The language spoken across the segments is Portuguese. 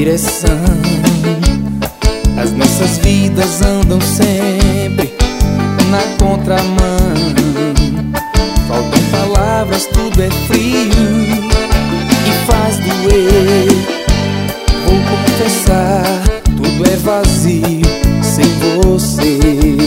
direção. As nossas vidas andam sempre na contramão. Faltam palavras, tudo é frio e faz doer. Vou confessar, tudo é vazio sem você.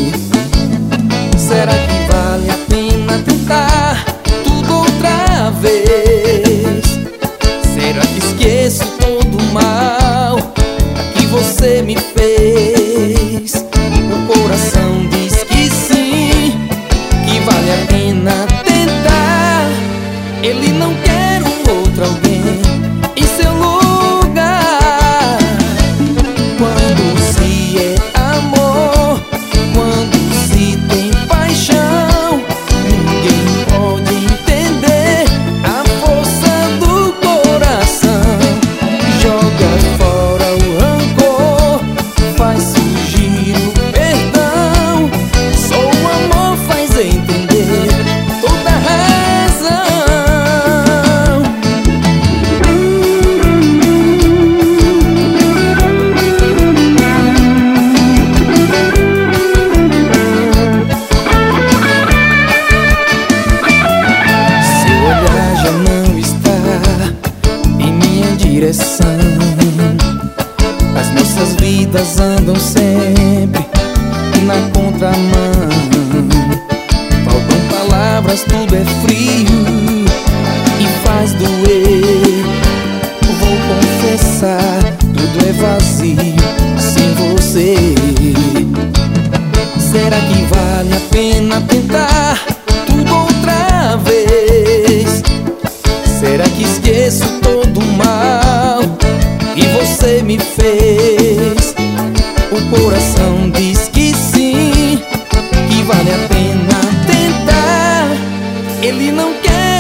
Será que vale a pena tentar tudo outra vez? Será que esqueço todo o mal que você me fez? O coração diz que sim, que vale a pena tentar. Ele não quer um outro alguém em seu lugar. Quando se é amor, quando se tem paixão, ninguém pode entender a força do coração. Joga fora o rancor, faz surgir o perdão. Só o amor faz entender toda a razão. Seu olhar já não está em minha direção. As nossas vidas andam sempre na contramão. Faltam palavras, tudo é frio e faz doer. Vou confessar, tudo é vazio sem você. Será que vale a pena tentar tudo outra vez? Será que esqueço todo o mal que você me fez? O coração diz que sim, que vale a pena tentar. Ele não quer